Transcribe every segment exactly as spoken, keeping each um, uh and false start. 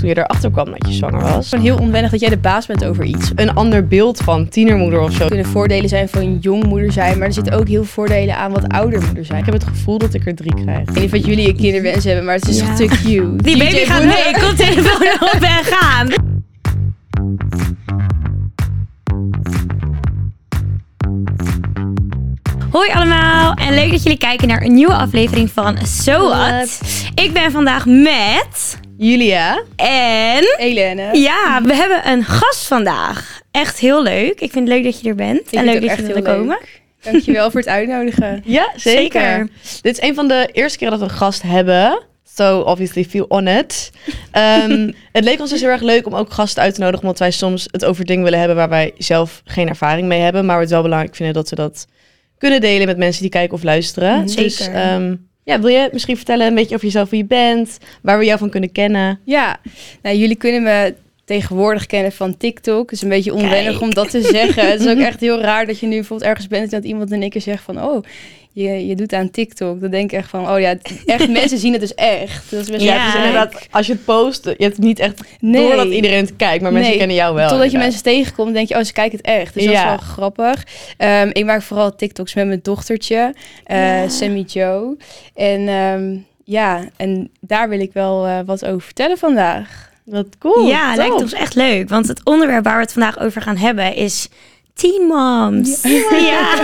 toen je erachter kwam dat je zwanger was? Gewoon heel onwennig dat jij de baas bent over iets. Een ander beeld van tienermoeder of zo. Er kunnen voordelen zijn van jongmoeder zijn, maar er zitten ook heel veel voordelen aan wat oudermoeder zijn. Ik heb het gevoel dat ik er drie krijg. Ik weet niet wat jullie een kinderwens hebben, maar het is Ja. toch te cute. Die baby gaat mee, ik kom telefoon op en gaan. Hoi allemaal en leuk dat jullie kijken naar een nieuwe aflevering van So What. Ik ben vandaag met Julia. en Helene. ja, we hebben een gast vandaag. Echt heel leuk. Ik vind het leuk dat je er bent Ik en vind leuk het dat ook je echt wilde heel komen. leuk. Dankjewel voor het uitnodigen. Ja, zeker. Zeker. Dit is een van de eerste keren dat we een gast hebben. So obviously feel honored. Um, het leek ons dus heel erg leuk om ook gasten uit te nodigen, omdat wij soms het over dingen willen hebben waar wij zelf geen ervaring mee hebben, maar we het wel belangrijk vinden dat we dat kunnen delen met mensen die kijken of luisteren. Mm, Dus zeker. um, ja, wil je misschien vertellen een beetje over jezelf, wie je bent, waar we jou van kunnen kennen? Ja, nou, jullie kunnen me tegenwoordig kennen van TikTok. Het is een beetje onwennig Kijk. om dat te zeggen. Het is ook echt heel raar dat je nu bijvoorbeeld ergens bent en dat iemand in één keer zegt van, oh, je, je doet aan TikTok. Dan denk ik echt van, oh ja, echt, mensen zien het dus echt. Dat is best Ja, wel het is gek. inderdaad, als je het post, je hebt niet echt Nee. door dat iedereen het kijkt, maar mensen Nee. kennen jou wel. Totdat je inderdaad. mensen tegenkomt, denk je, oh, ze kijken het echt. Dus dat is Ja. wel grappig. Um, ik maak vooral TikToks met mijn dochtertje, uh, Ja. Sammy Joe. En um, ja, en daar wil ik wel uh, wat over vertellen vandaag. Wat cool. Ja, top. lijkt ons echt leuk. Want het onderwerp waar we het vandaag over gaan hebben is teen moms. Ja. Ja.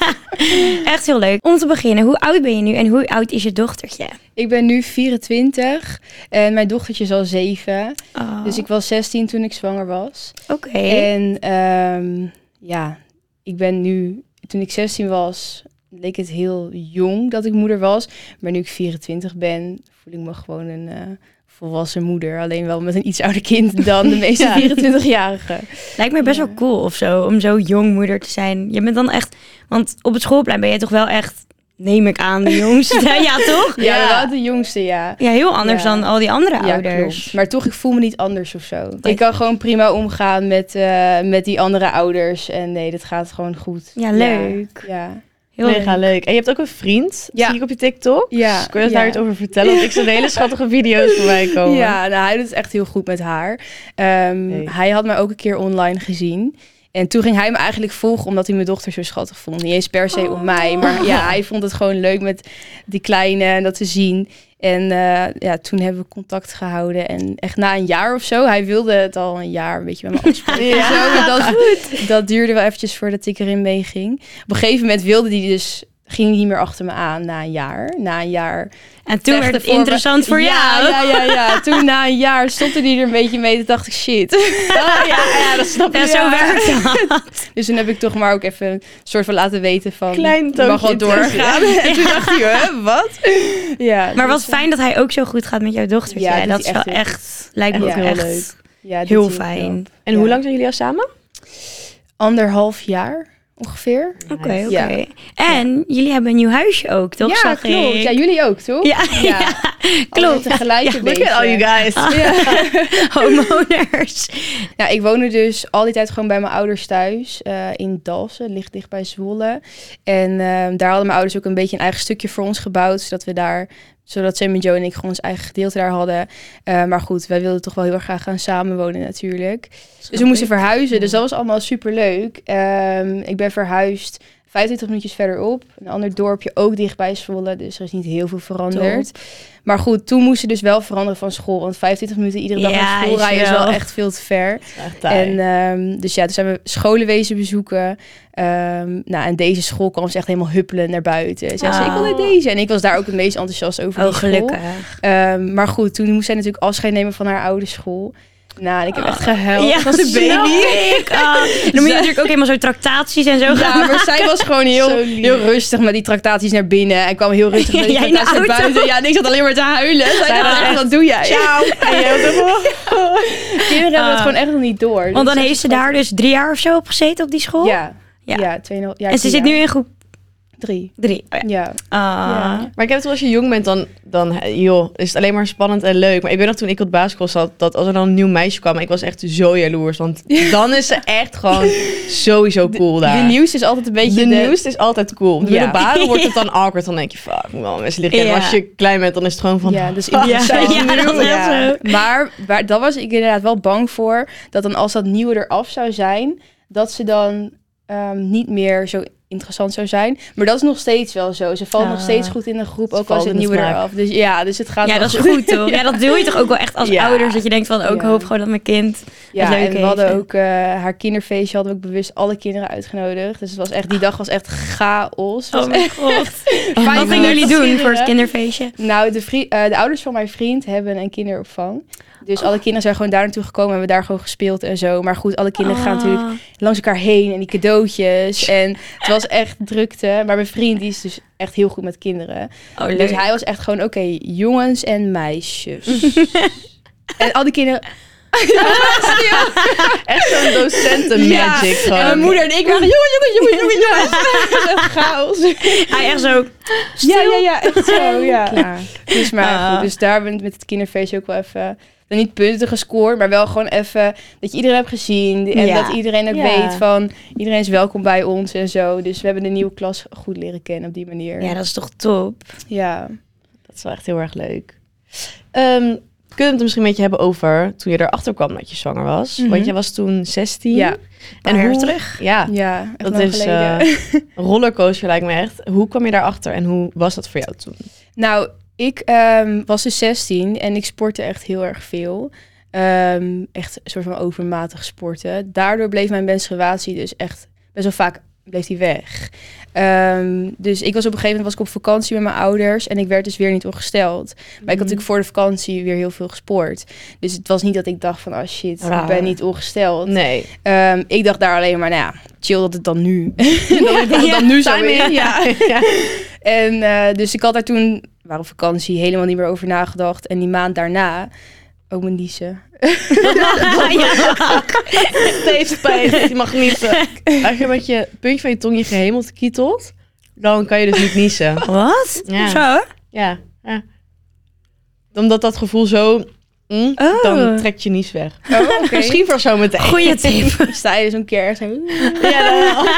Echt heel leuk. Om te beginnen, hoe oud ben je nu en hoe oud is je dochtertje? Ik ben nu vierentwintig en mijn dochtertje is al zeven. Oh, Dus ik was zestien toen ik zwanger was. Oké. En um, ja, ik ben nu, toen ik zestien was, leek het heel jong dat ik moeder was. Maar nu ik vierentwintig ben, voel ik me gewoon een uh, volwassen moeder. Alleen wel met een iets ouder kind dan de meeste Ja. vierentwintig-jarigen. Lijkt me best Ja. wel cool of zo, om zo jong moeder te zijn. Je bent dan echt, want op het schoolplein ben je toch wel echt, neem ik aan, de jongste. Ja, toch? Ja, Ja. wel de jongste, ja. Ja, heel anders Ja. dan al die andere Ja, ouders. klopt. Maar toch, ik voel me niet anders of zo. Nee. Ik kan gewoon prima omgaan met, uh, met die andere ouders. En nee, dat gaat gewoon goed. Ja, leuk. Ja. Heel Mega leuk. leuk. En je hebt ook een vriend, Ja. zie ik op je TikTok. Ja. Kun je ja. daar iets over vertellen? Want ik zie hele schattige video's voorbij komen. Ja, nou, hij doet het echt heel goed met haar. Um, Hey. Hij had mij ook een keer online gezien. En toen ging hij me eigenlijk volgen omdat hij mijn dochter zo schattig vond. Niet eens per se Oh. om mij, maar ja, hij vond het gewoon leuk met die kleine en dat te zien. En uh, ja, toen hebben we contact gehouden. En echt na een jaar of zo, hij wilde het al een jaar een beetje met me afspreken. Ja. Zo, maar dat, dat duurde wel eventjes voordat ik erin meeging. Op een gegeven moment wilde hij dus, ging hij niet meer achter me aan na een jaar. Na een jaar. En toen werd vechten het voor me. interessant voor ja, jou. Ja, ja, ja. Toen na een jaar stopte hij er een beetje mee. Toen dacht ik, shit. Oh, ja, ja, dat snap ik. Ja, zo werkt dat. Dus toen heb ik toch maar ook even een soort van laten weten van, Klein je mag wel toontje interesse. doorgaan. En toen dacht hij, hè, wat? Ja, Maar wat dus, fijn dat hij ook zo goed gaat met jouw dochtertje. Ja, doet dat is hij wel echt heel echt, lijkt me Echt ook heel echt leuk. ja, doet heel hij ook fijn. wel. En Ja. hoe lang zijn jullie al samen? Anderhalf jaar ongeveer. Oké, Nice. oké. Ja. En jullie hebben een nieuw huisje ook, toch? Ja, Zag klopt. ik? Ja, jullie ook, toch? Ja, ja, Ja. klopt. Allebei tegelijk Ja, een Look beetje. at all you guys. Ja. Homeowners. Ja, ik woonde dus al die tijd gewoon bij mijn ouders thuis uh, in Dalsen, ligt dicht bij Zwolle. En uh, daar hadden mijn ouders ook een beetje een eigen stukje voor ons gebouwd, zodat we daar, zodat Sammy Joe en ik gewoon ons eigen gedeelte daar hadden. Uh, maar goed, wij wilden toch wel heel erg graag gaan samenwonen natuurlijk. Dus we moesten verhuizen, dus dat was allemaal superleuk. Um, ik ben verhuisd vijfentwintig minuutjes verderop. Een ander dorpje, ook dichtbij Zwolle. Dus er is niet heel veel veranderd. Top. Maar goed, toen moest ze dus wel veranderen van school. Want vijfentwintig minuten iedere dag Ja, naar school is rijden is wel. wel echt veel te ver. Echt taai. En um, dus ja, toen zijn we scholen wezen bezoeken. Um, nou, en deze school kwam ze echt helemaal huppelen naar buiten. Ze zei, Oh. ik wil naar deze. En ik was daar ook het meest enthousiast over Oh, die school. gelukkig. Um, maar goed, toen moest zij natuurlijk afscheid nemen van haar oude school. Nou, en ik heb echt gehuild. Ja, Ik was een snap baby. ik. Oh. Dan moet je natuurlijk ook helemaal zo tractaties en zo Ja, gaan maar zij was gewoon heel, Zo lief. heel rustig met die tractaties naar binnen. En kwam heel rustig met die Jij in de tractaties naar auto. buiten. Ja, en ik zat alleen maar te huilen. Zij Zij dacht was echt, echt, wat doe jij? Ciao. En jij was ook, Kinderen hebben het Ah. gewoon echt nog niet door. Want Dat dan is heeft echt ze daar dus drie jaar of zo op gezeten op die school? Ja, Ja. ja, ja tweeënhalf jaar. En ze tien zit jaar. nu in groep Drie. Drie. Oh, ja. Ja. Ah. Ja. Maar ik heb het wel, als je jong bent, dan, dan joh, is het alleen maar spannend en leuk. Maar ik weet nog toen ik op basisschool zat, dat als er dan een nieuw meisje kwam, ik was echt zo jaloers. Want dan is ze echt gewoon sowieso cool daar. De nieuwste is altijd een beetje... De, de nieuwste is altijd cool. De Ja. middelbare wordt het dan awkward. Dan denk je, fuck, ik moet wel mensen leren kennen. Ja. Maar als je klein bent, dan is het gewoon van... Ja, dus Ja, interessant. ja, dat is echt zo. Maar waar, daar was ik inderdaad wel bang voor. Dat dan als dat nieuwe eraf zou zijn, dat ze dan um, niet meer zo interessant zou zijn. Maar dat is nog steeds wel zo. Ze valt Ah. nog steeds goed in de groep, ook valt als het in de nieuwe smaak. eraf. Dus ja, dus het gaat Ja, wel dat is goed. goed toch? Ja, dat wil je toch ook wel echt als Ja. ouders. Dat je denkt van, ook Ja. hoop gewoon dat mijn kind Ja, het leuk en we hadden heeft. ook uh, haar kinderfeestje, hadden we ook bewust alle kinderen uitgenodigd. Dus het was echt, die dag was echt chaos. Het was Oh mijn god. Wat vijfhonderd gingen jullie doen kinderen. voor het kinderfeestje? Nou, de, vri- uh, de ouders van mijn vriend hebben een kinderopvang. Dus alle kinderen zijn gewoon daar naartoe gekomen en we daar gewoon gespeeld en zo. Maar goed, alle kinderen gaan natuurlijk Ah. langs elkaar heen en die cadeautjes. En het was echt drukte. Maar mijn vriend die is dus echt heel goed met kinderen. Oh, Dus leuk. hij was echt gewoon, oké, jongens en meisjes. En al die kinderen... Echt zo'n docenten magic En gewoon. mijn moeder en ik waren, jongens, jongens, jongens, jongens, jongens. Het was echt chaos. Hij echt zo... Ja, ja, ja, echt zo, ja. Klaar. Dus, maar Ah. goed, dus daar hebben we met het kinderfeestje ook wel even... Dan niet punten gescoord, maar wel gewoon even dat je iedereen hebt gezien. En Ja. dat iedereen ook Ja. weet van, iedereen is welkom bij ons en zo. Dus we hebben de nieuwe klas goed leren kennen op die manier. Ja, dat is toch top. Ja. Dat is wel echt heel erg leuk. Um, kunnen we het misschien een beetje hebben over toen je erachter kwam dat je zwanger was? Mhm. Want jij was toen zestien. Ja. En En jaar hoe terug. Ja, Ja, echt dat lang is geleden. eh, een rollercoaster lijkt me echt. Hoe kwam je daarachter en hoe was dat voor jou toen? Nou, ik ehm, was dus zestien en ik sportte echt heel erg veel. Ehm, echt een soort van overmatig sporten. Daardoor bleef mijn menstruatie dus echt best wel vaak bleef die weg. Ehm, dus ik was op een gegeven moment was ik op vakantie met mijn ouders en ik werd dus weer niet ongesteld. Maar ik had natuurlijk voor de vakantie weer heel veel gesport. Dus het was niet dat ik dacht van, oh shit, ik Raar. ben niet ongesteld. Nee. Ehm, ik dacht daar alleen maar, nou ja, chill dat het dan nu, dat het dat het dan nu zo Timing. is. Ja. Ja. En uh, dus ik had daar toen, we waren op vakantie, helemaal niet meer over nagedacht. En die maand daarna, ook mijn niezen. Safe space. Je mag niezen. Als je met je puntje van je tong je gehemelte kietelt, dan kan je dus niet niezen. Wat? Ja. Zo? Ja. ja. Omdat dat gevoel zo... Mm, Oh. Dan trekt je nies weg. Oh, oké. Misschien voor zo meteen. Goeie tip. Sta je dus een keer zo... Ja, dan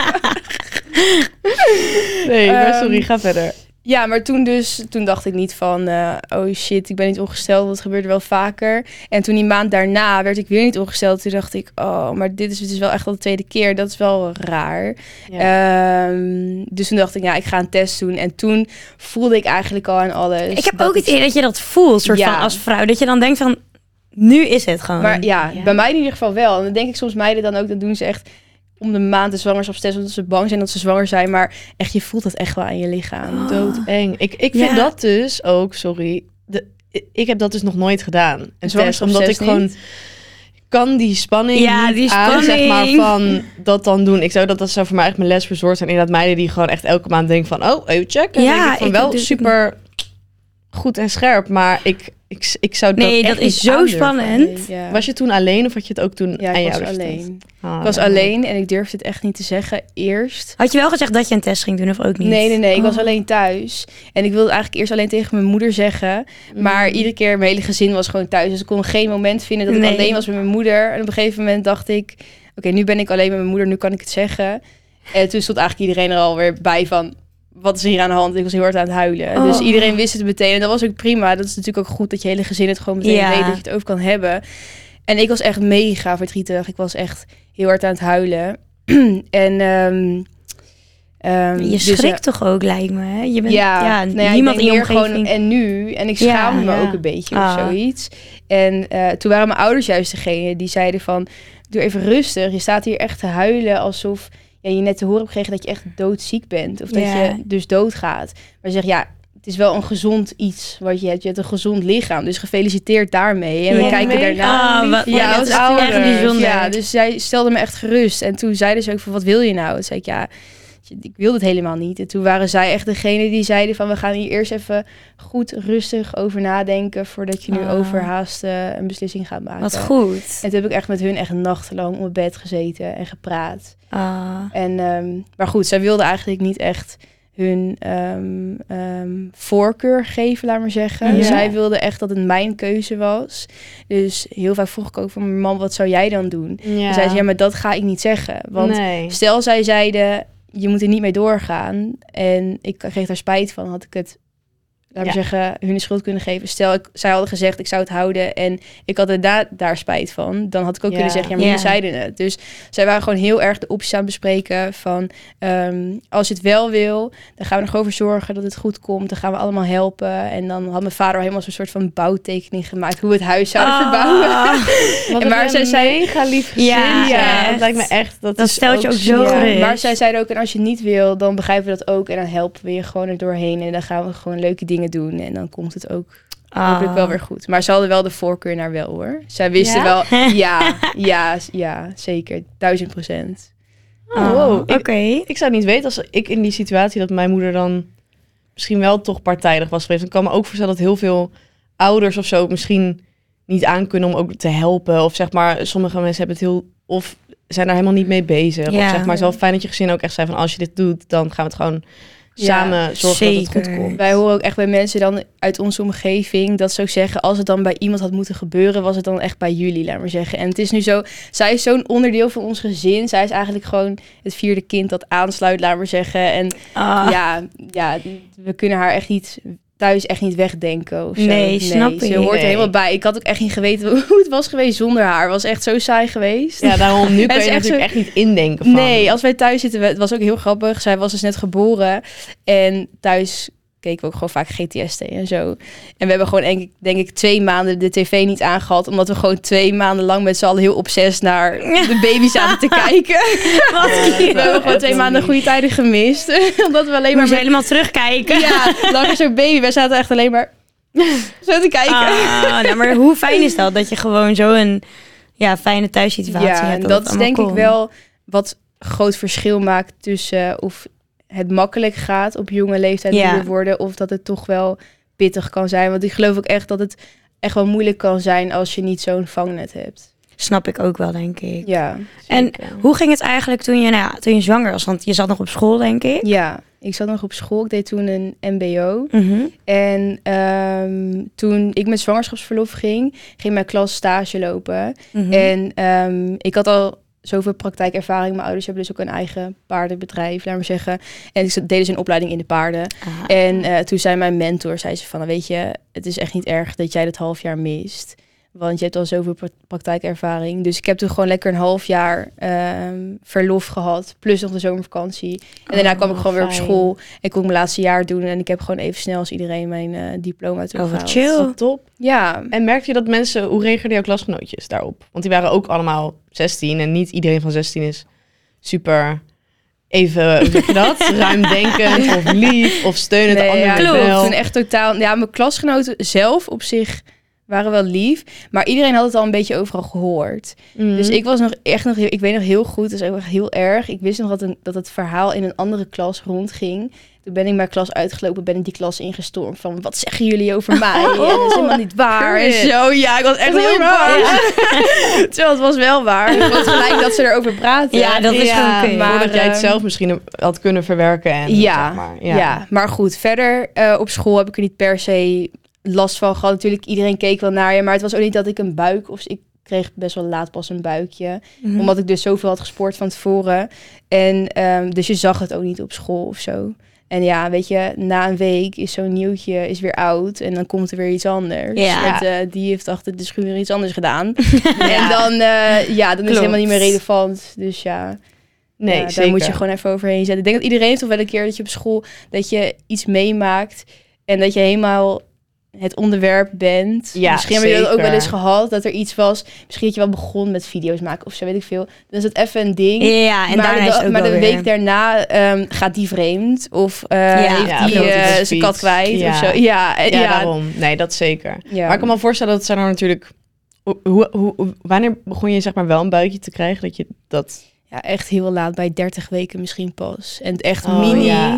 Nee, maar sorry, Ehm, ga verder. Ja, maar toen dus, toen dacht ik niet van, uh, oh shit, ik ben niet ongesteld. Dat gebeurde wel vaker. En toen die maand daarna werd ik weer niet ongesteld. Toen dacht ik, oh, maar dit is dus wel echt al de tweede keer. Dat is wel raar. Ja. Um, dus toen dacht ik, ja, ik ga een test doen. En toen voelde ik eigenlijk al aan alles. Ik heb dat ook het idee dat je dat voelt, soort Ja. van als vrouw. Dat je dan denkt van, nu is het gewoon. Maar ja, Ja. bij mij in ieder geval wel. En dan denk ik soms meiden dan ook, dan doen ze echt om de maand de zwangerschapstest, omdat ze bang zijn dat ze zwanger zijn. Maar echt, je voelt het echt wel aan je lichaam. Doodeng. Ik, ik vind Ja. dat dus ook, sorry, de, ik heb dat dus nog nooit gedaan. Een test, omdat ik zwangerschapstest gewoon niet? kan die spanning Ja, niet die aan, zeg maar, spanning. van dat dan doen. Ik zou dat dat zou voor mij echt mijn les resort zijn. Inderdaad meiden die gewoon echt elke maand denken van, oh, even checken. Ja, Ja, denk ik van ik wel doe- super goed en scherp, maar ik, ik, ik zou dat Nee, echt dat is niet zo aandurven. spannend. Nee, ja. Was je toen alleen of had je het ook toen Ja, aan ik je was ouders alleen. verteld? Ah, Ik was ja. alleen en ik durfde het echt niet te zeggen eerst. Had je wel gezegd dat je een test ging doen of ook niet? Nee, nee, nee. Ik was Oh. alleen thuis. En ik wilde het eigenlijk eerst alleen tegen mijn moeder zeggen. Maar Mm. iedere keer, mijn hele gezin was gewoon thuis. Dus ik kon geen moment vinden dat ik Nee. alleen was met mijn moeder. En op een gegeven moment dacht ik, oké, nu ben ik alleen met mijn moeder, nu kan ik het zeggen. En toen stond eigenlijk iedereen er alweer bij van, wat is er hier aan de hand? Ik was heel hard aan het huilen. Oh. Dus iedereen wist het meteen. En dat was ook prima. Dat is natuurlijk ook goed dat je hele gezin het gewoon meteen Ja. weet dat je het over kan hebben. En ik was echt mega verdrietig. Ik was echt heel hard aan het huilen. en ehm ehm, Je dus, schrikt eh, toch ook, lijkt me. Hè? Je bent, ja, ja, nou ja, niemand ik in je denk meer omgeving. gewoon en nu. En ik Ja, schaamde me ja. ook een beetje Ah. of zoiets. En eh, toen waren mijn ouders juist degene die zeiden van, doe even rustig. Je staat hier echt te huilen alsof ja, je net te horen hebt gekregen dat je echt doodziek bent. Of dat Ja. je dus doodgaat. Maar zeg ja, het is wel een gezond iets wat je hebt. Je hebt een gezond lichaam. Dus gefeliciteerd daarmee. En we Ja, kijken mega daarna. Ah, wat- Ja, dat als is ouder. echt bijzonder. Ja, dus zij stelde me echt gerust. En toen zeiden ze ook van, wat wil je nou? Toen zei ik, ja, ik wilde het helemaal niet. En toen waren zij echt degene die zeiden van, we gaan hier eerst even goed rustig over nadenken voordat je nu Ah. overhaast uh, een beslissing gaat maken. Wat goed. En toen heb ik echt met hun echt nachtenlang op het bed gezeten en gepraat. Ah. En, um, maar goed, zij wilden eigenlijk niet echt hun um, um, voorkeur geven, laat maar zeggen. Ja. Zij wilden echt dat het mijn keuze was. Dus heel vaak vroeg ik ook van, mam, wat zou jij dan doen? Ja. En zei ze, ja, maar dat ga ik niet zeggen. Want nee. stel zij zeiden, je moet er niet mee doorgaan. En ik kreeg daar spijt van, had ik het, laat maar Ja. zeggen, hun de schuld kunnen geven. Stel, ik, zij hadden gezegd, ik zou het houden en ik had er da- daar spijt van. Dan had ik ook Ja. kunnen zeggen, ja, maar Ja. jullie zeiden het. Dus zij waren gewoon heel erg de opties aan het bespreken van, um, als je het wel wil, dan gaan we er gewoon voor zorgen dat het goed komt. Dan gaan we allemaal helpen. En dan had mijn vader helemaal zo'n soort van bouwtekening gemaakt, hoe we het huis zouden Ah. verbouwen. Wat En maar zij zei- mega lief gezin. Ja, Ja, echt. dat lijkt me echt. Dat, Dat is stelt je ook zo ja. gerust. Maar zij zeiden ook, en als je het niet wil, dan begrijpen we dat ook. En dan helpen we je gewoon er doorheen. En dan gaan we gewoon leuke dingen doen. En dan komt het ook hopelijk wel weer goed. Maar ze hadden wel de voorkeur naar wel, hoor. Zij wisten Ja? wel, ja, ja, ja, zeker. Duizend procent. Oh, wow. Ik- Oké. Ik zou het niet weten als ik in die situatie dat mijn moeder dan misschien wel toch partijdig was geweest. Ik kan me ook voorstellen dat heel veel ouders of zo misschien niet aankunnen om ook te helpen. Of zeg maar, sommige mensen hebben het heel, of zijn daar helemaal niet mee bezig. Ja. Of zeg maar, het is wel fijn dat je gezin ook echt zei van, als je dit doet, dan gaan we het gewoon Ja, samen zorgen dat het zeker. goed komt. Wij horen ook echt bij mensen dan uit onze omgeving dat ze ook zeggen, als het dan bij iemand had moeten gebeuren, was het dan echt bij jullie, laat maar zeggen. En het is nu zo, zij is zo'n onderdeel van ons gezin. Zij is eigenlijk gewoon het vierde kind dat aansluit, laat maar zeggen. En Ah. ja, ja, we kunnen haar echt niet thuis echt niet wegdenken of zo. Nee, snap Ze ik. hoort er Nee. helemaal bij. Ik had ook echt niet geweten hoe het was geweest zonder haar. Het was echt zo saai geweest. Ja, daarom, nu kan is je echt natuurlijk zo- echt niet indenken van. Nee, als wij thuis zitten, we- het was ook heel grappig. Zij was dus net geboren en thuis keken we ook gewoon vaak G T S T en zo. En we hebben gewoon denk ik, denk ik twee maanden de tv niet aangehad, omdat we gewoon twee maanden lang met z'n allen heel obsessief naar de baby zaten te kijken. Wat Ja, cute. We hebben gewoon twee maanden goede tijden gemist, omdat we alleen Maar maar je met helemaal terugkijken. ja, langer zo'n baby. Wij zaten echt alleen maar zo te kijken. Ah, nou, maar hoe fijn is dat? Dat je gewoon zo'n ja, fijne thuissituatie Ja, hebt. en dat dat het is allemaal denk ik kon. wel wat groot verschil maakt tussen uh, of het makkelijk gaat op jonge leeftijd Ja. moeder worden, of dat het toch wel pittig kan zijn. Want ik geloof ook echt dat het echt wel moeilijk kan zijn als je niet zo'n vangnet hebt. Snap ik ook wel, denk ik. Ja, En Zeker. hoe ging het eigenlijk toen je, nou ja, toen je zwanger was? Want je zat nog op school, denk ik. ja. Ik zat nog op school. Ik deed toen een M B O. Mhm. En um, toen ik met zwangerschapsverlof ging, ging mijn klas stage lopen. Mhm. En um, ik had al zoveel praktijkervaring. Mijn ouders hebben dus ook een eigen paardenbedrijf, laat maar zeggen. En ik deed dus een opleiding in de paarden. Ah. En uh, toen zei mijn mentor, zei ze van, nou, weet je, het is echt niet erg dat jij dat half jaar mist. Want je hebt al zoveel pra- praktijkervaring. Dus ik heb toen gewoon lekker een half jaar um, verlof gehad. Plus nog de zomervakantie. En daarna Oh, kwam ik gewoon weer op fijn. school. En kon ik mijn laatste jaar doen. En ik heb gewoon even snel als iedereen mijn uh, diploma Oh, teruggehaald. wat chill. Wat top. Ja, En merkte je dat mensen, hoe reageerden jouw klasgenootjes daarop? Want die waren ook allemaal zestien en niet iedereen van zestien is super even, hoe zeg je dat? Ruimdenkend of lief of steunend de nee, ander ja, weer klopt. wel. toen echt totaal... Ja, mijn klasgenoten zelf op zich waren wel lief. Maar iedereen had het al een beetje overal gehoord. Mhm. Dus ik was nog echt nog... Ik weet nog heel goed, dat is ook echt heel erg. Ik wist nog dat, een, dat het verhaal in een andere klas rondging. Toen ben ik mijn klas uitgelopen, ben ik die klas ingestormd van... Wat zeggen jullie over mij? En dat is helemaal niet waar. En curious. zo, ja, ik was echt Dat is heel wel waar. boos. Terwijl het was wel waar. Het was gelijk dat ze erover praten. Ja, dat is ja, gewoon kut. maar, voordat jij het ehm, zelf misschien had kunnen verwerken. En, Ja, zeg maar. ja. ja. maar goed. Verder uh, op school heb ik er niet per se last van gehad. Natuurlijk, iedereen keek wel naar je. Maar het was ook niet dat ik een buik... of ik kreeg best wel laat pas een buikje. Mhm. Omdat ik dus zoveel had gesport van tevoren. En um, dus je zag het ook niet op school of zo. En ja, weet je, na een week is zo'n nieuwtje is weer oud. En dan komt er weer iets anders. Ja. Met, uh, die heeft achter de schuur iets anders gedaan. En dan, uh, ja, dan is het helemaal niet meer relevant. Dus ja... Nee, Ja, daar zeker. moet je gewoon even overheen zetten. Ik denk dat iedereen heeft toch wel een keer dat je op school... dat je iets meemaakt en dat je helemaal het onderwerp bent. Ja, misschien heb je dat ook zeker. wel eens gehad, dat er iets was. Misschien dat je wel begon met video's maken of zo, weet ik veel. Dan is het even een ding. Ja, en maar daarna de, is het ook maar wel de weer. week daarna um, gaat die vreemd. Of uh, Ja. heeft Ja, die loopt hij uh, op de zijn kat fiets. kwijt Ja. of zo. Ja, en- Ja, ja, daarom. Nee, dat zeker. ja. Maar ik kan me voorstellen dat ze nou natuurlijk... Hoe, hoe, hoe- wanneer begon je zeg maar wel een buikje te krijgen? Dat je dat... ja, echt heel laat, bij dertig weken misschien pas. En echt Oh, mini. ja.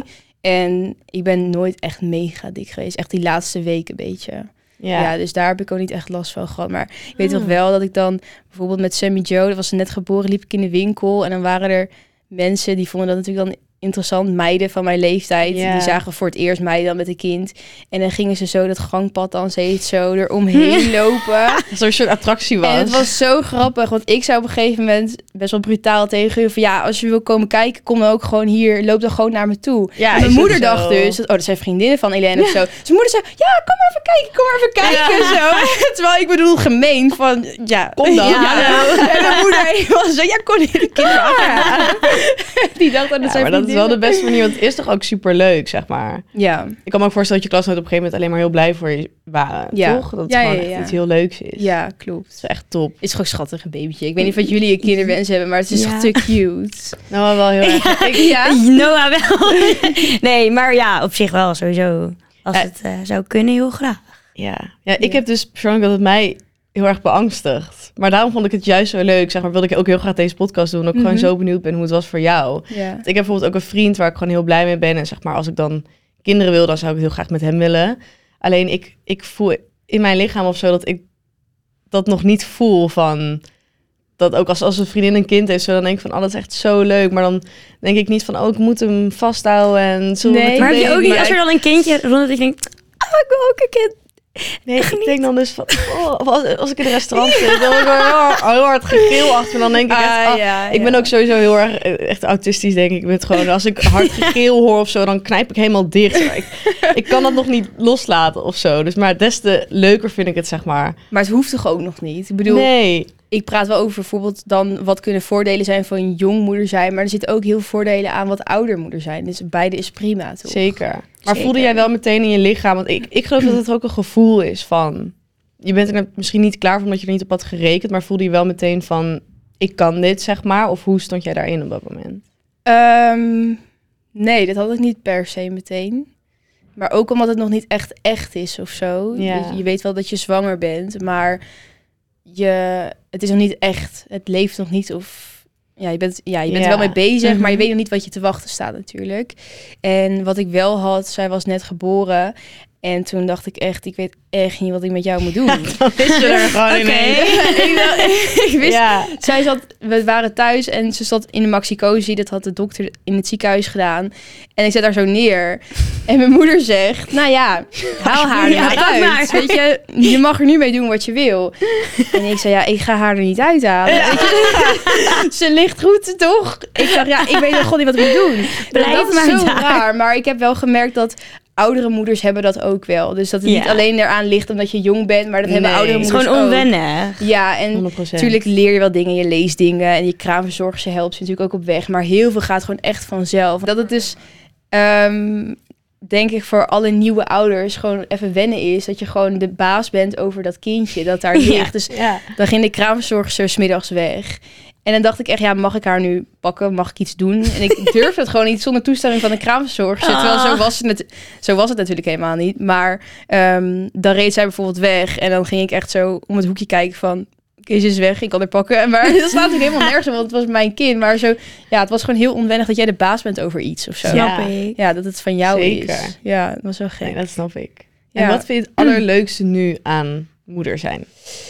En ik ben nooit echt mega dik geweest. Echt die laatste week een beetje. Ja. Ja, dus daar heb ik ook niet echt last van gehad. Maar ik weet Ah. nog wel dat ik dan bijvoorbeeld met Sammy Joe, dat was ze net geboren, liep ik in de winkel. En dan waren er mensen die vonden dat natuurlijk dan interessant. Meiden van mijn leeftijd. Ja. Die zagen voor het eerst mij dan met een kind. En dan gingen ze zo dat gangpad dan steeds zo eromheen lopen. Zo'n soort attractie was. En het was zo grappig, want ik zou op een gegeven moment best wel brutaal tegen hun van ja, als je wil komen kijken, kom dan ook gewoon hier, loop dan gewoon naar me toe. Ja, En mijn is moeder ook dacht zo. dus, dat, oh, dat zijn vriendinnen van Helene of zo. Dus mijn moeder zei, ja, kom maar even kijken, kom maar even kijken. Zo. Terwijl ik bedoel gemeen van, ja, Kom dan. Ja, hallo. En mijn moeder was zo, ja, kon hier de kinderen. Die dacht dat het Ja, zijn maar dat is wel de vriendinnen. beste manier, want het is toch ook super leuk, zeg maar. Ja, Ik kan me ook voorstellen dat je klasgenoten op een gegeven moment alleen maar heel blij voor je waren, Ja. toch? Dat het Ja, gewoon ja, echt ja. iets heel leuks is. ja, klopt. Dat is echt top. Is gewoon schattig, een babytje. Ik weet niet of jullie een kinderwens hebben, maar het is Ja. toch te cute. Nou, wel heel erg. Ik, Ja? Noah wel. Nee, maar ja, op zich wel sowieso. Als Eh. het uh, zou kunnen, heel graag. ja. ja, ik Ja. heb dus persoonlijk dat het mij heel erg beangstigt. Maar daarom vond ik het juist zo leuk. Zeg maar, wilde ik ook heel graag deze podcast doen. Omdat ik Mhm. gewoon zo benieuwd ben hoe het was voor jou. Ja. Ik heb bijvoorbeeld ook een vriend waar ik gewoon heel blij mee ben. En zeg maar, als ik dan kinderen wil, dan zou ik het heel graag met hem willen. Alleen ik, ik voel in mijn lichaam of zo dat ik dat nog niet voel van... Dat ook als, als een vriendin een kind heeft, zo, dan denk ik van, oh, dat is echt zo leuk. Maar dan denk ik niet van, oh, ik moet hem vasthouden en zo. Nee, Maar heb je ook niet, Maar als er dan een kindje rond dat je denkt, oh, ik wil ook een kind. Nee, ik denk dan dus van, oh, of als, als ik in een restaurant zit, dan heb ik wel heel, hard- heel hard gegil achter me. Dan denk ik echt, Ah, ah, ja, ik ben ja. ook sowieso heel erg eh, echt autistisch, denk ik. Ik ben het gewoon, als ik hard gegil hoor of zo, dan knijp ik helemaal dicht. Maar ik, ik kan dat nog niet loslaten of zo. Dus maar des te leuker vind ik het, zeg maar. Maar het hoeft toch ook nog niet? Ik bedoel, Nee, ik praat wel over bijvoorbeeld dan wat kunnen voordelen zijn van een jong moeder zijn. Maar er zitten ook heel veel voordelen aan wat ouder moeder zijn. Dus beide is prima, toch? zeker. Maar Zeker. voelde jij wel meteen in je lichaam? Want ik, ik geloof dat het ook een gevoel is van... Je bent er net misschien niet klaar voor omdat je er niet op had gerekend. Maar voelde je wel meteen van, ik kan dit, zeg maar? Of hoe stond jij daarin op dat moment? Ehm, nee, dat had ik niet per se meteen. Maar ook omdat het nog niet echt echt is of zo. Ja. Je, je weet wel dat je zwanger bent, maar je, het is nog niet echt. Het leeft nog niet of... Ja, je bent, ja, je bent Ja. er wel mee bezig, Mhm. maar je weet nog niet wat je te wachten staat natuurlijk. En wat ik wel had, zij was net geboren. En toen dacht ik echt, ik weet echt niet wat ik met jou moet doen. Dan wist je er gewoon Oké. ineens. ik, dacht- ik wist, Ja. zij zat, we waren thuis en ze zat in de maxicosi. Dat had de dokter in het ziekenhuis gedaan. En ik zet haar zo neer. En mijn moeder zegt, nou ja, haal haar er Ja, maar doe uit. maar. Weet je, je mag er nu mee doen wat je wil. En ik zei, ja, ik ga haar er niet uithalen. Weet je? Ze ligt goed, toch? Ik dacht, ja, ik weet nog god niet wat ik moet doen. Blijf dat is maar zo daar. raar. Maar ik heb wel gemerkt dat oudere moeders hebben dat ook wel. Dus dat het Ja. niet alleen eraan ligt omdat je jong bent, maar dat hebben Nee. oudere Het is moeders gewoon ook. onwennig. Ja, en honderd procent. natuurlijk leer je wel dingen, je leest dingen en je kraamverzorgster helpt je natuurlijk ook op weg. Maar heel veel gaat gewoon echt vanzelf. Dat het dus, ehm, denk ik, voor alle nieuwe ouders gewoon even wennen is. Dat je gewoon de baas bent over dat kindje dat daar Ja. ligt. Dus Ja. dan ging de kraamverzorgster 's middags weg. En dan dacht ik echt, ja, mag ik haar nu pakken? Mag ik iets doen? En ik durfde het gewoon niet zonder toestemming van de kraamverzorgster. Terwijl zo was het, zo was het natuurlijk helemaal niet. Maar ehm, dan reed zij bijvoorbeeld weg. En dan ging ik echt zo om het hoekje kijken van... Oké, ze is weg, ik kan haar pakken. Maar dat slaat natuurlijk helemaal nergens op, want het was mijn kind. Maar zo, ja, het was gewoon heel onwennig dat jij de baas bent over iets of zo. Ja. Snap ik. Ja, dat het van jou Zeker. is. Ja, dat was wel gek. Nee, dat snap ik. Ja. En wat vind je het allerleukste nu aan moeder zijn?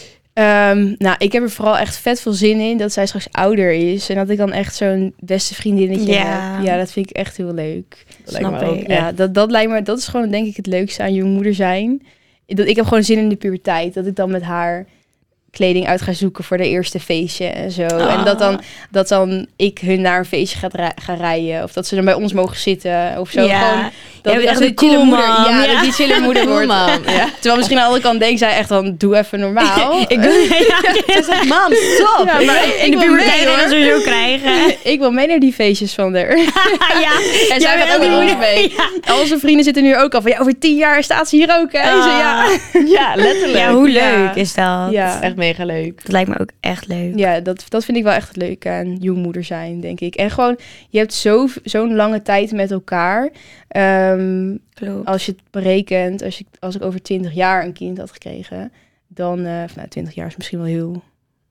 Ehm, nou, ik heb er vooral echt vet veel zin in dat zij straks ouder is. En dat ik dan echt zo'n beste vriendinnetje Ja. heb. Ja, dat vind ik echt heel leuk. Dat lijkt Snap me ook ik. echt. Ja, dat, dat lijkt me, dat is gewoon denk ik het leukste aan jongmoeder zijn. Dat, ik heb gewoon zin in de puberteit. Dat ik dan met haar kleding uit ga zoeken voor de eerste feestje en zo. Ah. En dat dan, dat dan ik hun naar een feestje ga, ra- ga rijden. Of dat ze dan bij ons mogen zitten. Of zo. Ja. Gewoon, dat Jij ik bent echt een een cool chille moeder. mom, Ja, ja. dat die chille moeder wordt. Cool mom, ja. Terwijl misschien aan de andere kant denkt zij echt dan, doe even normaal. Ik wil ja, Mam, stop! Ja, maar in ik de wil puberteit mee, gaan we hoor. sowieso krijgen. Ik wil mee naar die feestjes van haar. Ja. En zij Jij gaat bent ook met ook ons die mee. moeder. Al onze vrienden zitten nu ook al van, ja, over tien jaar staat ze hier ook. Hè? Ik zei, ja. Ja, letterlijk. Ja, hoe Ja. leuk is dat? Ja. Dat is echt mega leuk. Dat lijkt me ook echt leuk. Ja, dat, dat vind ik wel echt het leuke aan jongmoeder zijn, denk ik. En gewoon, je hebt zo, zo'n lange tijd met elkaar. Ehm, Klopt. als je het berekent, als, je, als ik over twintig jaar een kind had gekregen, dan, eh of nou, twintig jaar is misschien wel heel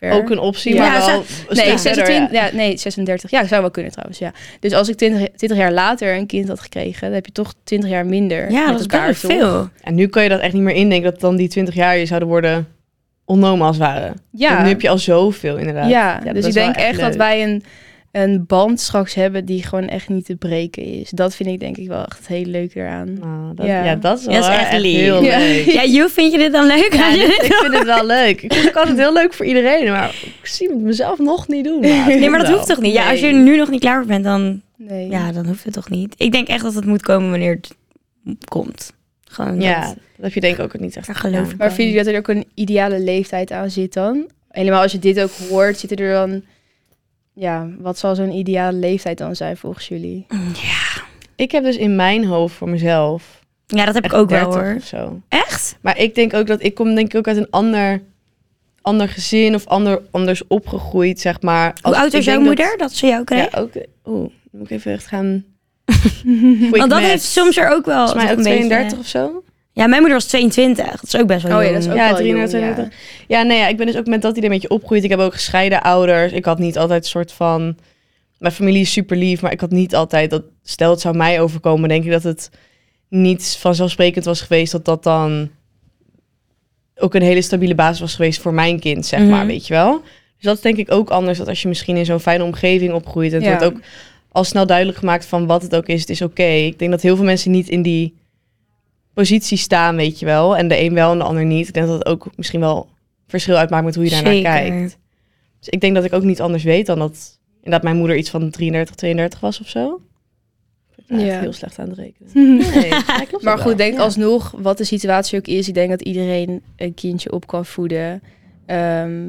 ver. Ook een optie, Ja. maar Ja, wel zo- een stuk Nee, verder, zesentwintig, ja. ja, nee, zesendertig. Ja, zou wel kunnen trouwens, ja. Dus als ik twintig, twintig jaar later een kind had gekregen, dan heb je toch twintig jaar minder Ja, met dat is elkaar, best wel toch? veel. En nu kan je dat echt niet meer indenken dat dan die twintig jaar je zouden worden ontnomen als het ware. Ja. Want nu heb je al zoveel inderdaad. Ja, dat dus is ik wel denk echt dat leuk. wij een, een band straks hebben die gewoon echt niet te breken is. Dat vind ik denk ik wel echt het hele leuke eraan. Nou, dat, Ja. ja. dat is wel Dat is echt lief. heel Ja. leuk. Ja, Joe, vind je dit dan leuk? Ja, Als je dit- dit ik vind het wel leuk. Ik vind het ook altijd heel leuk voor iedereen, maar ik zie het mezelf nog niet doen. Maar het Nee, komt maar dat wel. hoeft toch niet? Ja, als je Nee. er nu nog niet klaar voor bent, dan, Nee. ja, dan hoeft het toch niet. Ik denk echt dat het moet komen wanneer het komt. Gewoon Ja, dat- dat heb je denk ik ook niet echt Daar geloof gedaan. ik Maar vinden jullie dat er ook een ideale leeftijd aan zit dan? Helemaal als je dit ook hoort, zit er dan... Ja, wat zal zo'n ideale leeftijd dan zijn volgens jullie? Ja. Ik heb dus in mijn hoofd voor mezelf ja, dat heb echt ik ook wel dertig hoor. of zo. Echt? Maar ik denk ook dat ik kom denk ik ook uit een ander, ander gezin of ander, anders opgegroeid, zeg maar. Hoe Als- oud ik was jouw denk moeder dat- dat ze jou kreeg? Ja, ook. Oeh, dan moet ik even echt gaan. Want dat heeft soms er ook wel Volgens mij toch ook een beetje- tweeëndertig of zo. Ja, mijn moeder was tweeëntwintig. Dat is ook best wel Oh ja, jong. dat is ook Ja, wel drieëndertig, jong, ja. tweeëndertig. Ja, nee, ja, ik ben dus ook met dat idee een beetje opgegroeid. Ik heb ook gescheiden ouders. Ik had niet altijd een soort van... Mijn familie is super lief, maar ik had niet altijd dat... Stel, het zou mij overkomen, denk ik dat het niet vanzelfsprekend was geweest dat dat dan ook een hele stabiele basis was geweest voor mijn kind, zeg Mhm. maar, weet je wel. Dus dat is denk ik ook anders, dat als je misschien in zo'n fijne omgeving opgroeit en het Ja. wordt ook al snel duidelijk gemaakt van wat het ook is, het is oké. Ik denk dat heel veel mensen niet in die positie staan, weet je wel. En de een wel en de ander niet. Ik denk dat het ook misschien wel verschil uitmaakt met hoe je daarnaar Zeker. kijkt. Dus ik denk dat ik ook niet anders weet dan dat inderdaad mijn moeder iets van drieëndertig, tweeëndertig was of zo. Ik ben Ja. echt heel slecht aan het rekenen. Nee, ja, klopt Maar ook goed, wel. denk Ja. alsnog, wat de situatie ook is, ik denk dat iedereen een kindje op kan voeden. Ehm,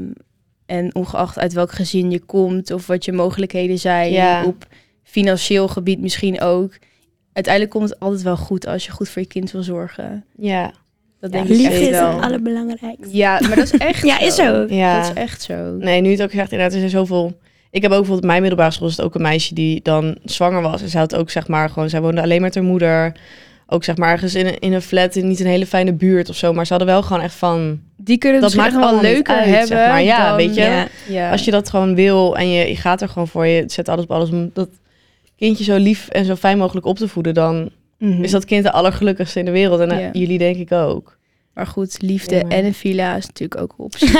en ongeacht uit welk gezin je komt of wat je mogelijkheden zijn, Ja. op financieel gebied misschien ook. Uiteindelijk komt het altijd wel goed als je goed voor je kind wil zorgen. Ja, Dat Ja, denk ik Liefde echt is wel. het allerbelangrijkste. Ja, maar dat is echt Ja, is zo. ja. Dat is echt zo. Nee, nu het ook gezegd, inderdaad, er zijn zoveel... Ik heb ook bijvoorbeeld op mijn middelbare school is het ook een meisje die dan zwanger was. En zij had ook, zeg maar, gewoon... Zij woonde alleen met haar moeder. Ook, zeg maar, ergens in een, in een flat, in niet een hele fijne buurt of zo. Maar ze hadden wel gewoon echt van... Die kunnen Dat het misschien maakt nog wel allemaal niet leuker uit, hebben. zeg maar. Ja, dan- weet je. Ja. Ja. Als je dat gewoon wil en je, je gaat er gewoon voor, je zet alles op alles om dat kindje zo lief en zo fijn mogelijk op te voeden, dan Mhm. is dat kind de allergelukkigste in de wereld. En eh, Ja. jullie denk ik ook. Maar goed, liefde Ja, maar- en een villa is natuurlijk ook een optie.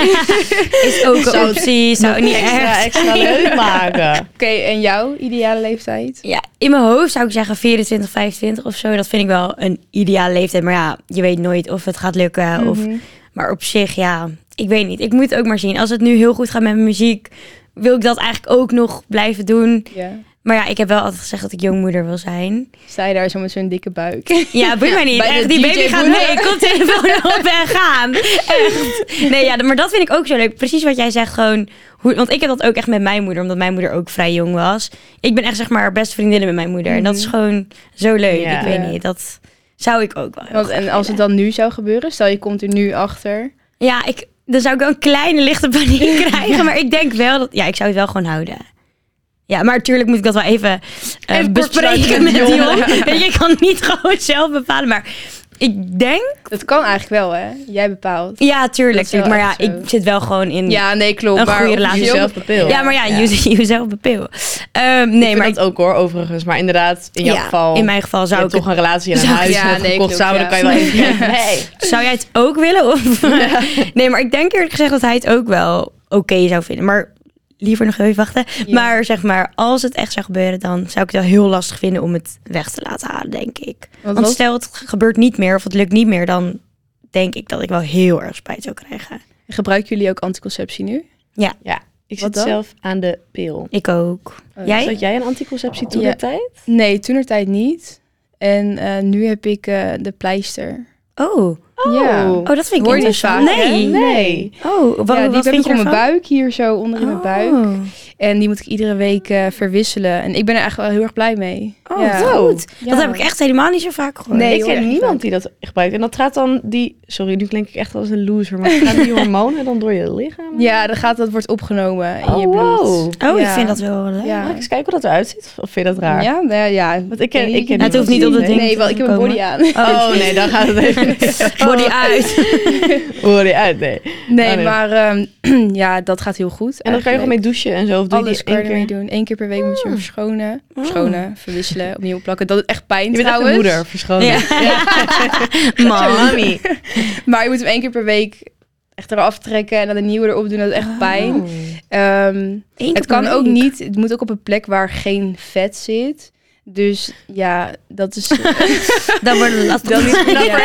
Is ook een Zou- optie. Zou niet extra, echt. extra leuk maken. Oké, en jouw ideale leeftijd? Ja, in mijn hoofd zou ik zeggen vierentwintig, vijfentwintig of zo. Dat vind ik wel een ideale leeftijd. Maar ja, je weet nooit of het gaat lukken. Of, Mhm. maar op zich, ja, ik weet niet. Ik moet het ook maar zien. Als het nu heel goed gaat met mijn muziek, wil ik dat eigenlijk ook nog blijven doen. Ja. Maar ja, ik heb wel altijd gezegd dat ik jongmoeder wil zijn. Sta je daar zo met zo'n dikke buik? Ja, boeit mij niet. Bij de Echt, die D J baby gaat boeken. mee. Komt telefoon op en gaan. Echt. Nee, ja, maar dat vind ik ook zo leuk. Precies wat jij zegt, gewoon... Hoe, want ik heb dat ook echt met mijn moeder, omdat mijn moeder ook vrij jong was. Ik ben echt, zeg maar, beste vriendinnen met mijn moeder. En dat is gewoon zo leuk. Ja. Ik weet Ja. niet, dat zou ik ook wel heel Want, graag en als het willen. dan nu zou gebeuren, stel je komt er nu achter. Ja, ik, dan zou ik wel een kleine lichte paniek krijgen. Maar ik denk wel dat... Ja, ik zou het wel gewoon houden. Ja, maar natuurlijk moet ik dat wel even, uh, Even kort bespreken besluiten met met Dion. Dion. Weet je, ik kan niet gewoon zelf bepalen. Maar ik denk... Dat kan eigenlijk wel, hè? Jij bepaalt. Ja, tuurlijk. Dat is wel tuurlijk. Maar ja, echt zo. ik zit wel gewoon in... Ja, nee, klopt. Een maar goede of relatie. je Jezelf zelf- bepeel. Ja, maar ja, Ja. je jezelf bepeel. Ehm, nee, Nee, maar maar dat ook hoor, overigens. Maar inderdaad, in jouw ja, geval... in mijn geval je zou hebt ik toch een relatie en een Zou- huis ja, en het nee, gekocht klopt, samen. ja. Dan kan je wel even kijken. Nee. het- Zou jij het ook willen? Of? Nee, maar ik denk eerlijk gezegd dat hij het ook wel oké zou vinden. Maar liever nog even wachten. Ja. Maar zeg maar, als het echt zou gebeuren, dan zou ik het wel heel lastig vinden om het weg te laten halen, denk ik. Want Want wat- stel het gebeurt niet meer of het lukt niet meer, dan denk ik dat ik wel heel erg spijt zou krijgen. Gebruiken jullie ook anticonceptie nu? Ik Wat zit dan? zelf aan de pil. Ik ook. Oh, Jij? Zat jij een anticonceptie toen Ja. de tijd? Nee, toenertijd niet. En eh, nu heb ik eh, de pleister. Oh. Ja. Oh, dat vind ik Hoor je niet interessant. vaak, hè? Nee. Nee. Oh, wat, ja, die wat heb vind ik je op mijn ervan? buik, hier zo onder in mijn buik. Oh. En die moet ik iedere week eh, verwisselen. En ik ben er eigenlijk wel heel erg blij mee. Oh, Ja. goed. Ja. Dat heb ik echt helemaal niet zo vaak gehoord. Nee, ik hoor, ken echt niemand niet die dat gebruikt. En dat gaat dan die... Sorry, nu klink ik echt als een loser. Maar gaan die hormonen dan door je lichaam? Ja, dan gaat dat wordt opgenomen in Oh, je bloed. wow. Oh, ik Ja. vind dat wel leuk. Ja. Mag ik eens kijken hoe dat eruit ziet? Of vind je dat raar? Ja, nou ja, ja. Want ik ken, ik ken Het hoeft niet op dat ding Nee, te wel, ik heb een komen. body aan. Oh, nee, dan gaat het even niet. Body uit. Body uit, nee. Nee, Oh, nee. maar ehm, ja, dat gaat heel goed. En dan kan je gewoon mee eigenlijk. douchen en zo? Of doe je Alles die kan je één ermee keer? doen. Eén keer per week moet je hem verschonen. Oh. Verschonen, verwisselen, opnieuw plakken. Dat is echt pijn Je bent echt trouwens. een moeder, verschonen. Ja. Mam. Mami. Maar je moet hem één keer per week echt eraf trekken en dan een nieuwe erop doen. Dat is echt pijn. Oh. Ehm, Eén keer het per kan ook week. niet. Het moet ook op een plek waar geen vet zit. Dus ja, dat is... Dat wordt een lastig. dat is Ja.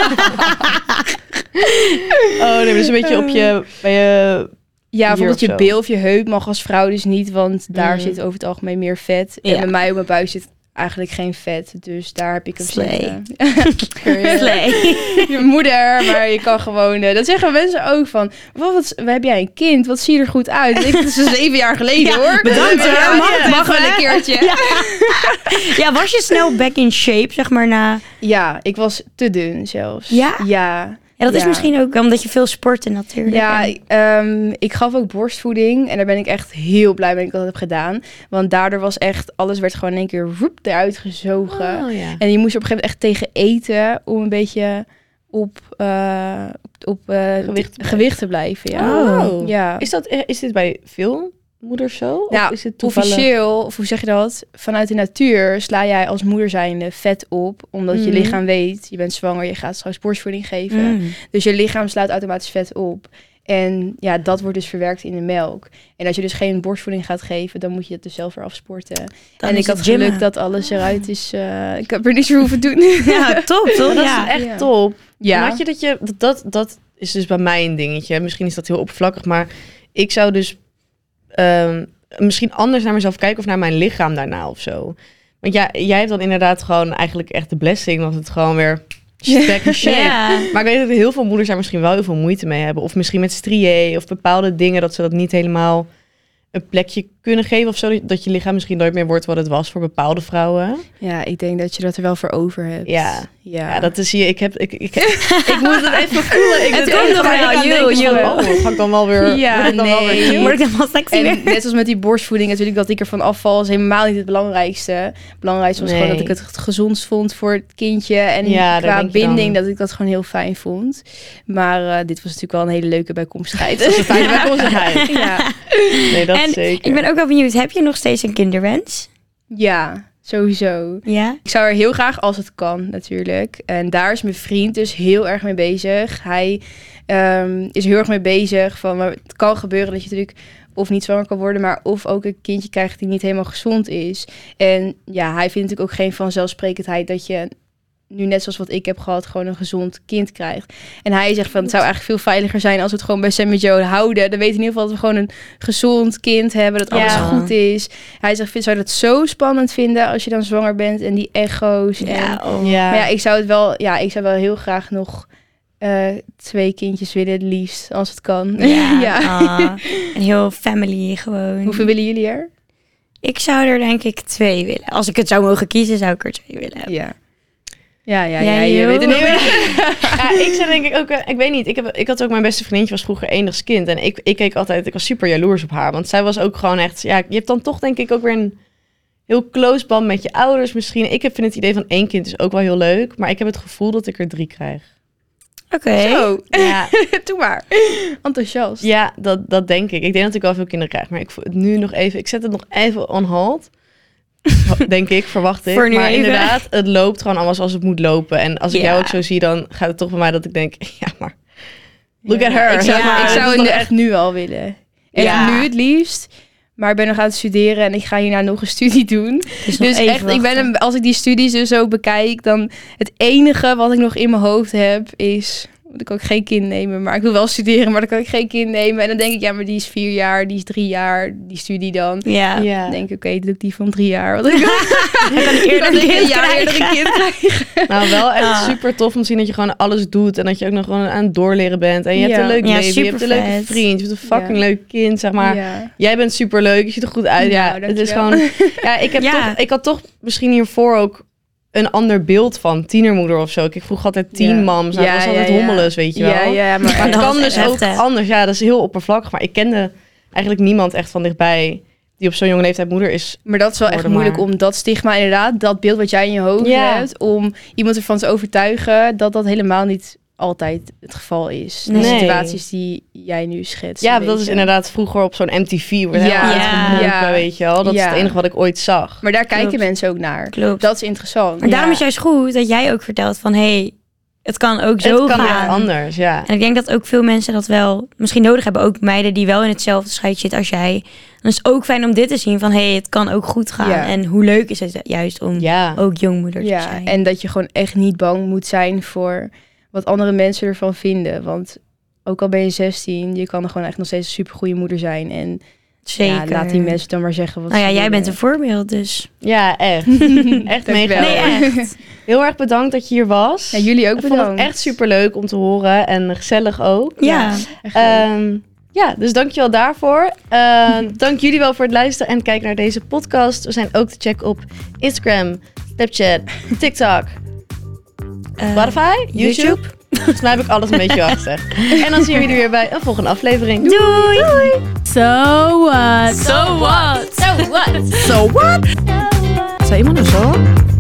Oh nee, dus een beetje op je... Bij je Ja, bijvoorbeeld Hier je of zo. bil of je heup mag als vrouw dus niet, want daar Mm. zit over het algemeen meer vet. Ja. En bij mij op mijn buik zit eigenlijk geen vet, dus daar heb ik hem Slay. zitten. Ja. Slay. Je moeder, maar je kan gewoon... eh, dat zeggen mensen ook van, wat, wat heb jij een kind? Wat zie je er goed uit? Ik, dat is zeven jaar geleden Ja, hoor. bedankt, Ja, hoor. Mag het mag even, wel een hè? keertje. Ja. Ja, was je snel back in shape, zeg maar, na... ik was te dun zelfs. Ja? Ja. Ja, dat is Ja. misschien ook omdat je veel sportte natuurlijk. Ja, En- ik, ehm, ik gaf ook borstvoeding en daar ben ik echt heel blij mee dat ik dat heb gedaan. Want daardoor was echt, alles werd gewoon in één keer roep, eruit gezogen. Oh, ja. En je moest er op een gegeven moment echt tegen eten om een beetje op, eh, op eh, Gewicht te te, gewicht te blijven. Ja. Oh. Ja. Is, dat, is dit bij veel moeders zo? Of Nou, is het toevallig? officieel, of hoe zeg je dat? Vanuit de natuur sla jij als moeder zijnde vet op. Omdat je Mhm. lichaam weet, je bent zwanger, je gaat straks borstvoeding geven. Mm. Dus je lichaam slaat automatisch vet op. En ja, dat wordt dus verwerkt in de melk. En als je dus geen borstvoeding gaat geven, dan moet je het dus zelf weer afsporten. Dan en is ik had het gymmen. geluk dat alles eruit is. eh, ik heb er niets voor hoeven doen. Ja, top, toch? Maar dat Ja. is echt Ja. top. Ja. En had je dat je... Dat, dat, dat is dus bij mij een dingetje. Misschien is dat heel oppervlakkig, maar ik zou dus... ehm, misschien anders naar mezelf kijken of naar mijn lichaam daarna of zo. Want ja, jij hebt dan inderdaad gewoon eigenlijk echt de blessing dat het gewoon weer back in shape. Ja. Maar ik weet dat er heel veel moeders daar misschien wel heel veel moeite mee hebben. Of misschien met striae of bepaalde dingen dat ze dat niet helemaal een plekje kunnen geven of zo. dat- Dat je lichaam misschien nooit meer wordt wat het was voor bepaalde vrouwen. Ja, ik denk dat je dat er wel voor over hebt. Ja. Ja, Ja, dat is hier. Ik heb, ik, ik, ik moet het even voelen. Ik Het het komt nog wel, joe, joe. Oh, ga ik dan wel weer. Ja, word ik dan wel nee. weer cute? Word ik dan wel sexy En weer? net als met die borstvoeding natuurlijk, dat ik ervan afval, is helemaal niet het belangrijkste. Het belangrijkste was Nee. gewoon dat ik het gezondst vond voor het kindje. En Ja, daar qua denk je dan. binding, dat ik dat gewoon heel fijn vond. Maar eh, dit was natuurlijk wel een hele leuke bijkomstigheid. Dat is een fijne bijkomstigheid. Ja. Nee, dat En zeker. ik ben ook wel benieuwd, heb je nog steeds een kinderwens? Ja, sowieso. Ja? Ik zou er heel graag, als het kan natuurlijk. En daar is mijn vriend dus heel erg mee bezig. Hij ehm, is heel erg mee bezig van, maar het kan gebeuren dat je natuurlijk of niet zwanger kan worden, maar of ook een kindje krijgt die niet helemaal gezond is. En ja, hij vindt natuurlijk ook geen vanzelfsprekendheid dat je nu net zoals wat ik heb gehad, gewoon een gezond kind krijgt. En hij zegt van, het zou eigenlijk veel veiliger zijn als we het gewoon bij Sam en Joe houden. Dan weten we in ieder geval dat we gewoon een gezond kind hebben, dat alles Ja. goed is. Hij zegt, vind- zou je dat zo spannend vinden als je dan zwanger bent en die echo's en... Ja, oh. Ja. Maar ja, ik zou het wel, ja, ik zou wel heel graag nog eh, twee kindjes willen, het liefst, als het kan. Ja, Ja. ah, een heel family gewoon. Hoeveel willen jullie er? Ik zou er denk ik twee willen. Als ik het zou mogen kiezen, zou ik er twee willen hebben. Ja. Ja, ja, Ja, ja, je joh. weet het niet. Ja, ik zou denk ik ook, eh, ik weet niet, ik, heb, ik had ook mijn beste vriendje was vroeger enigskind. En ik, ik keek altijd, ik was super jaloers op haar. Want zij was ook gewoon echt, ja, je hebt dan toch denk ik ook weer een heel close band met je ouders misschien. Ik heb- vind het idee van één kind is ook wel heel leuk. Maar ik heb het gevoel dat ik er drie krijg. Oké. Zo, Ja, doe maar. Enthousiast. ja dat, dat denk ik. Ik denk dat ik wel veel kinderen krijg. Maar ik voel het nu nog even, ik zet het nog even on hold. Denk ik, verwacht ik. Voor nu maar even. inderdaad, het loopt gewoon allemaal zoals het moet lopen. En als ik Ja. jou ook zo zie, dan gaat het toch bij mij dat ik denk, ja maar, look Ja, at her. Ik zou, Ja, ik dat zou is het nog nu echt nu al willen. Echt Ja. nu het liefst. Maar ik ben nog aan het studeren en ik ga hierna nog een studie doen. Dus, nog Dus even echt, ik ben wachten. een, als ik die studies dus ook bekijk, dan het enige wat ik nog in mijn hoofd heb is, moet ik ook geen kind nemen. Maar ik wil wel studeren, maar dan kan ik geen kind nemen. En dan denk ik, ja, maar die is vier jaar, die is drie jaar, die studie dan. Ja. Ja. Dan denk ik, oké, okay, doe ik die van drie jaar. Want ik Dan kan ik eerder een kind ja, eerder een krijgen. kind krijgen. Nou, wel echt Ah. super tof om te zien dat je gewoon alles doet. En dat je ook nog gewoon aan het doorleren bent. En je hebt Ja. een leuk Ja, leven, je hebt een leuke supervet. vriend. Je hebt een fucking Ja. leuk kind, zeg maar. Ja. Jij bent super leuk, je ziet er goed uit. Ja, Nou, het is dankjewel. gewoon... Ja, ik, heb Ja. Toch, ik had toch misschien hiervoor ook een ander beeld van tienermoeder of zo. Ik vroeg altijd teen Ja. moms. Nou, Ja, dat was ja, altijd ja. hommeles, weet je wel. Ja, ja, maar, Maar het dat kan was dus echt ook heftig. anders. Ja, dat is heel oppervlakkig. Maar ik kende eigenlijk niemand echt van dichtbij die op zo'n jonge leeftijd moeder is. maar dat is wel echt Worden moeilijk maar. om dat stigma inderdaad, dat beeld wat jij in je hoofd Ja. hebt, om iemand ervan te overtuigen dat dat helemaal niet altijd het geval is. De Nee. situaties die jij nu schetst. Ja, weet dat is je. inderdaad vroeger op zo'n M T V. Wordt Ja. helemaal Ja. uitgemolken, Ja. weet je wel. Dat is Ja. het enige wat ik ooit zag. Maar daar kijken Klopt. mensen ook naar. Klopt. Dat is interessant. Maar daarom Ja. is juist goed dat jij ook vertelt van... hey, het kan ook zo Het kan echt gaan. anders, ja. En ik denk dat ook veel mensen dat wel misschien nodig hebben. Ook meiden die wel in hetzelfde schuitje zitten als jij. Dan is het ook fijn om dit te zien van... hey, het kan ook goed gaan. Ja. En hoe leuk is het juist om Ja. ook jongmoeder te Ja, zijn. en dat je gewoon echt niet bang moet zijn voor wat andere mensen ervan vinden. Want ook al ben je zestien, je kan er gewoon echt nog steeds een supergoeie moeder zijn. En Zeker. ja, laat die mensen dan maar zeggen wat Nou ja, ze jij willen. bent een voorbeeld dus. Ja, echt. Echt mega. Dankjewel. Nee, echt. Heel erg bedankt dat je hier was. Ja, jullie ook Ik vond bedankt. het echt super leuk om te horen en gezellig ook. Ja. Echt leuk. Ehm, ja, dus dankjewel daarvoor. Ehm, dank jullie wel voor het luisteren en kijken naar deze podcast. We zijn ook te checken op Instagram, Snapchat, TikTok, Eh, Spotify, YouTube. YouTube. Volgens mij heb ik alles een beetje al gezegd. En dan zien we jullie weer bij een volgende aflevering. Doei. So what? So what? So what? So what? Zou iemand nou zo?